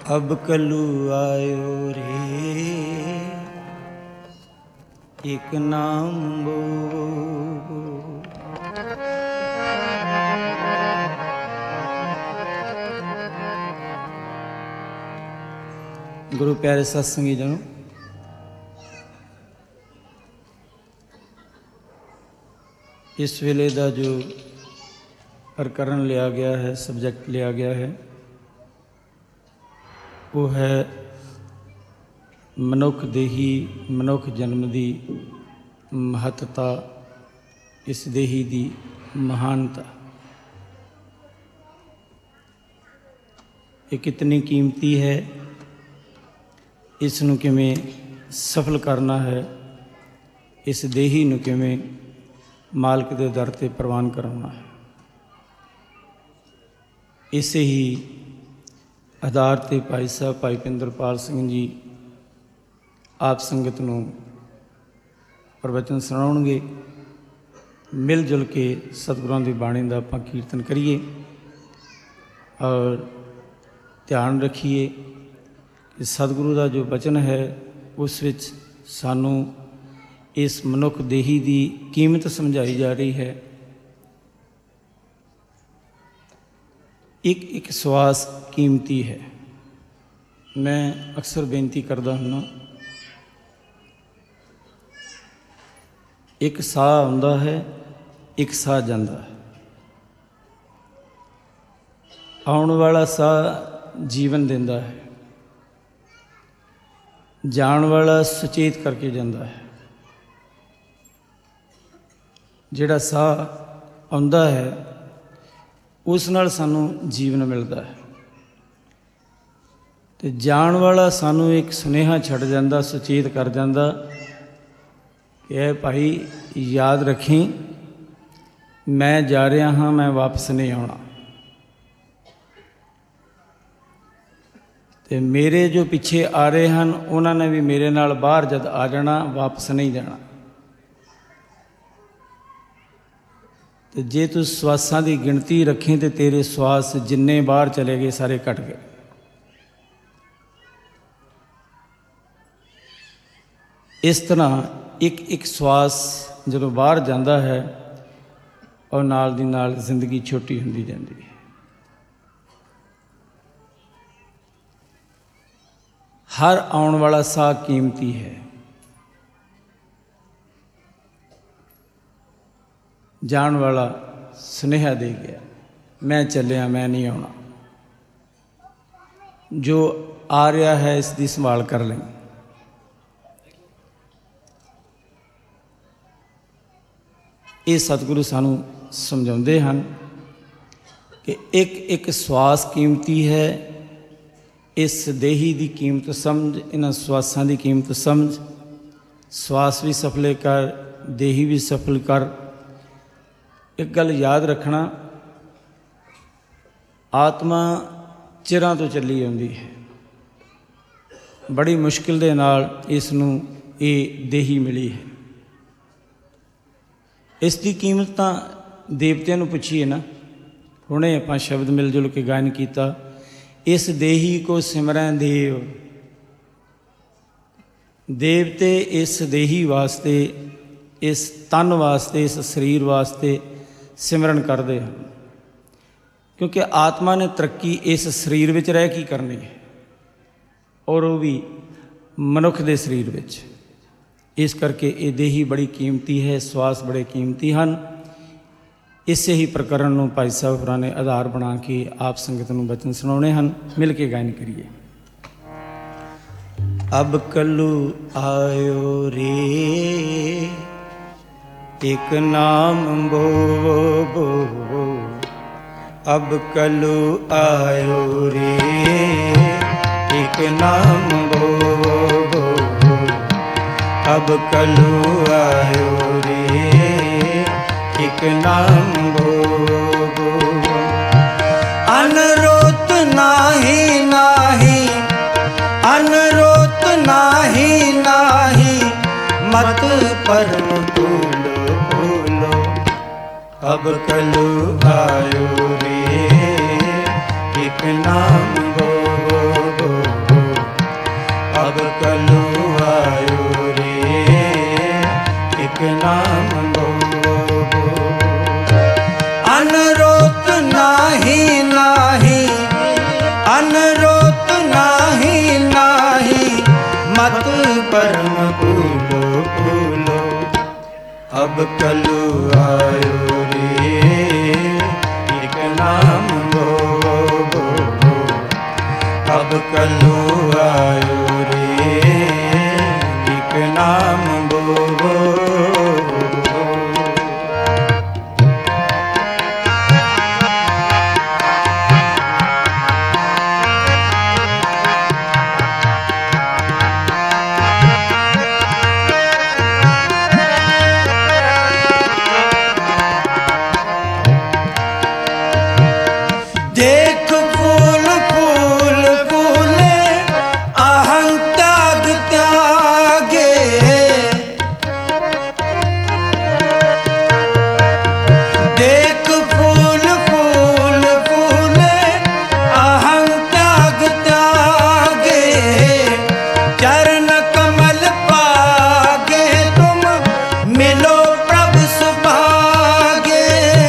अब कलू आयो रे एक नाम बो। गुरु प्यारे सत्संगी जनों, इस वेले का जो प्रकरण लिया गया है, सब्जैक्ट लिया गया है, वो है मनुख देही, मनुख जन्म की महत्ता, इस देही की महानता। ये कितनी कीमती है, इसनूं किवें सफल करना है, इस देही नूं किवें मालिक दे दर ते प्रवान करना है। इसे ही आधार ते भाई साहब भाई पिंदरपाल सिंह जी आप संगत नूं प्रवचन सुणाउणगे। मिल जुल के सतगुरां दी बाणी दा आपां कीर्तन करिए और ध्यान रखिए कि सतगुरु का जो वचन है उस विच सानू इस मनुख देही की कीमत समझाई जा रही है। एक एक श्वास कीमती है। मैं अक्सर बेनती करता हूँ, एक साह आउंदा है, एक साह जांदा है। आउण वाला साह जीवन देंदा है, जाण वाला सुचेत करके जांदा है। जिहड़ा साह आउंदा है उस नाल सानू जीवन मिलता है, तो जाण वाला सानू एक सुनेहा छड़ जांदा, सुचेत कर जांदा कि ऐ भाई याद रखी, मैं जा रहा हाँ, मैं वापस नहीं आना। तो मेरे जो पिछे आ रहे हैं उन्होंने भी मेरे नाल बाहर जद आ जाना, वापस नहीं जाना। तो जे तू श्वासां की गिणती रखें तो तेरे श्वास जिन्ने बाहर चले गए सारे घट गए। इस तरह एक एक श्वास जो बाहर जाता है और नाल दी नाल जिंदगी छोटी होंदी जाती है। हर आउण वाला साह कीमती है। जान वाला सुनेहा दे गया, मैं चलिया, मैं नहीं आना। जो आ रहा है इसकी संभाल कर लें। ये सतगुरु सानू समझाते हैं कि एक एक श्वास कीमती है। इस देही की कीमत समझ, इन्हां श्वासां की कीमत समझ। श्वास भी सफले कर, देही भी सफल कर। एक गल याद रखना, आत्मा चिरां तो चली आउंदी है, बड़ी मुश्किल दे नाल इसनूं ये देही मिली है। इसकी कीमत तां देवतियां नूं पुछीए ना, हुणे आपां शब्द मिल जुल के गायन किया, इस देही को सिमरैं देव। देवते इस देही वास्ते, इस तन वास्ते, इस शरीर वास्ते सिमरन करते हैं, क्योंकि आत्मा ने तरक्की इस शरीर विच रह की करनी है, और वो भी मनुख दे शरीर विच। इस करके ये देही बड़ी कीमती है, श्वास बड़े कीमती हैं। इसे ही प्रकरण नूं भाई साहब होरां ने आधार बना के आप संगत नूं वचन सुणाउणे हन। मिल के गायन करिए। अब कलू आयो रे एक नाम बो बो, अब कलू आयो रे एक नाम बो बो, अब कलू आयो रे एक नाम बो बो। अनरोत नाही नाही, अनरोत नाही नाही, मत परम फूलो फूलो, अब कलू आयो रे एक नाम बो बो। कलु आयो रे एक नाम बोबो। अनरोत नाही नाही अनरोत नाही नाही मत परम फूलो फूलो। अब कलु आयो रे एक नाम बोबो। अब कलु आयो रे एक नाम बोबो। देख फूल फूल फूले अहं त्याग त्यागे। देख फूल फूल फूले अहं त्याग त्यागे। चरण कमल पागे तुम मिलो प्रभु सुभागे।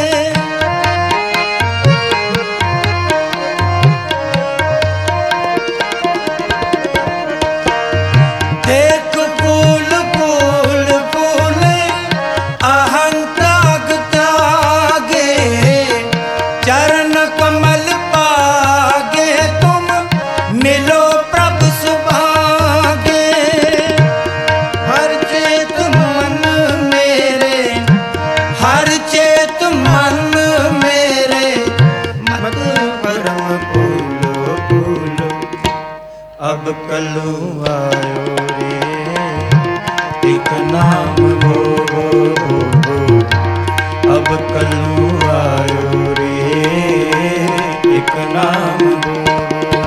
देख फूल फूल फूले अहं त्याग त्यागे। चरण कमल पागे तुम मिलो प्रभु सुभागे। हर चेत मन मेरे हर चेत मन मेरे मत परम फूलो फूलो। अब कलु आयो रे एक नाम बोबो। अब कलु आयो रे एक नाम बोबो।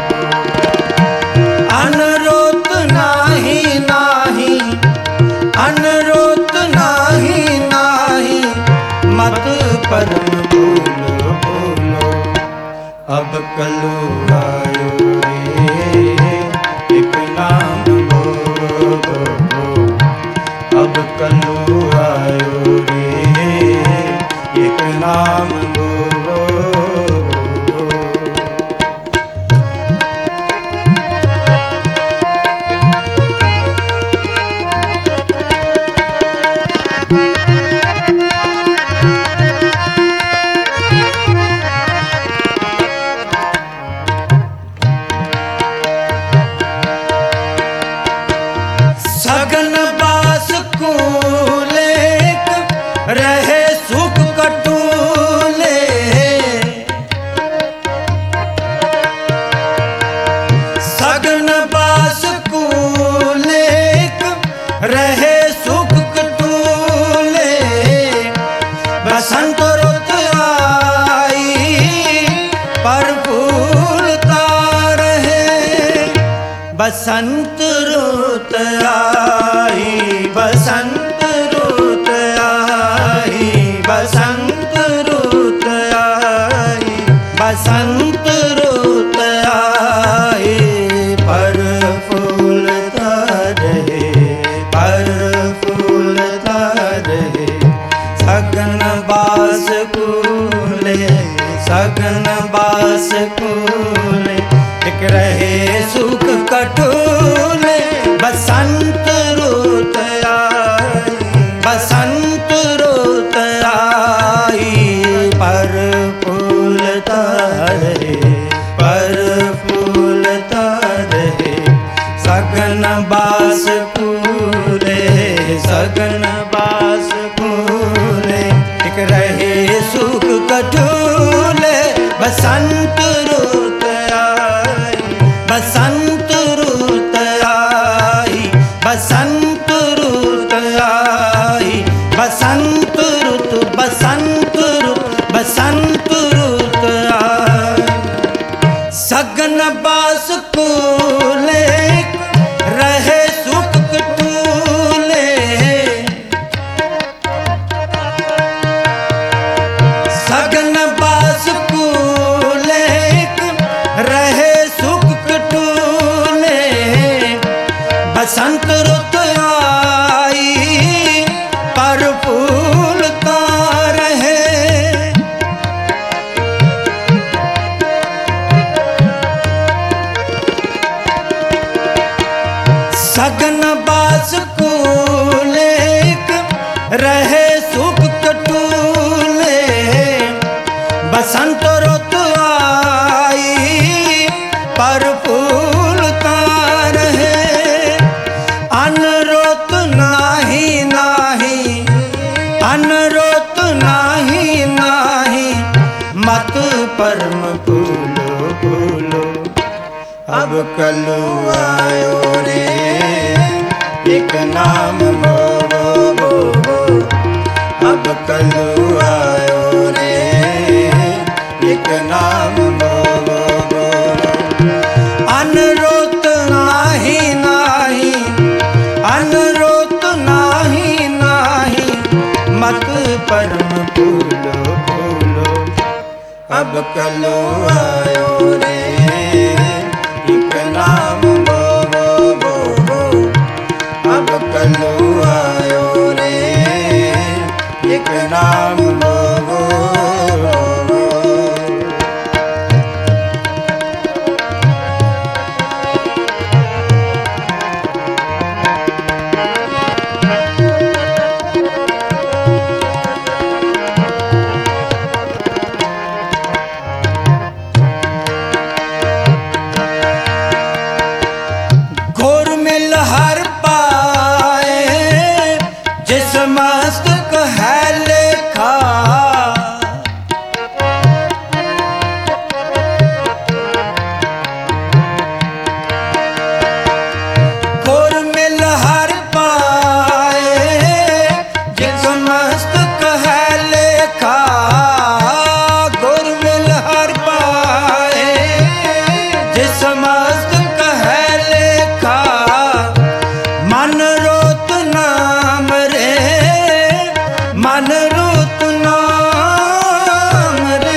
अनरोत नाही नाही अनरोत नाही नाही मत परम फूलो फूलो। अब कलु आयो रे एक नाम बोबो। अब कलु आयो रे एक नाम बोबो। सगन बास कूले रहे सुख कटूले। सगन बास कूले रहे सुख कटूले। बसंत रुत आई पर फूलता रहे। बसंत रुत आई बसंत रुत आई बसंत रुत आई बसंत रुत आई पर फूलता रहे पर फूलता रहे। सगन बास कूले सगन बास कूले एक रहे सुख कटूले। बसंत रुत आई बसंत रुत आई पर फूलता रहे पर फूलता रहे। सगन बास कूले सगन बास कूले एक रहे सुख कटूले। बसंत रुत आई बसंत रुत आई बसंत रुत आई बसंत रुत बसंत रुत बसंत रुत आई। सगन बास कूले रहे सुख कटूले। सगन बास कूले रहे सुख कटूले। बसंत रुत आई पर फूलता रहे। सगन बास कूलेक रहे सुख कटूले। बसंत रुत आई पर फूलता रहे। अनरुत नाही नाही अनरुत नाही नाही मत परम फूलो फूलो। अब कलु आयो रे एक नाम बो बो बो। अब कलु आयो रे एक नाम बो बो बो। अनरुत नाही नाही अनरुत नाही नाही मत परम फूलो फूलो। अब कलु आयो रे एक नाम बो बो बो बो। अब कलु आयो रे एक नाम बो बो बो। घोर मिल हर पाए जिस मस्तक है लेखा। घोर मिल हर पाए जिस मस्तक है लेखा। घोर मिल हर पाए जिस मस्तक है लेखा। मन रोत नाम रे मन रोत नाम रे।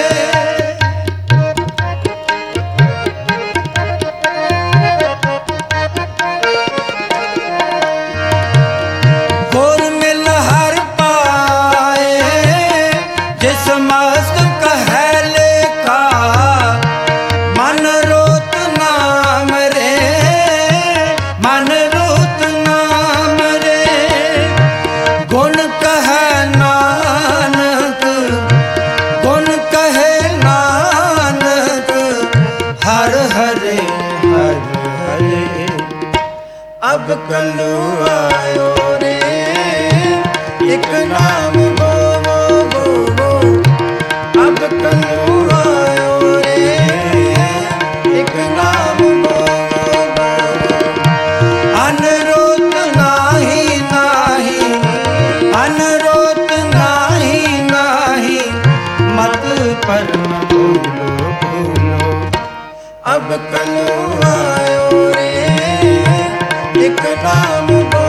घोर मिल हर पाए जिस मस्तक है लेखा। मन रोत नाम रे मन रोत नाम रे। गुण कहे नानक गुण कहे नानक हर हरे हर हरे। अब कलु आयो रे एक नाम बो बो बो बो। अब कलु आयो रे एक नाम बो बो बो। अनरुत नाही नाही अनरुत नाही नाही मत परम फूलो फूलो। अब कलु आयो रे एक नाम बो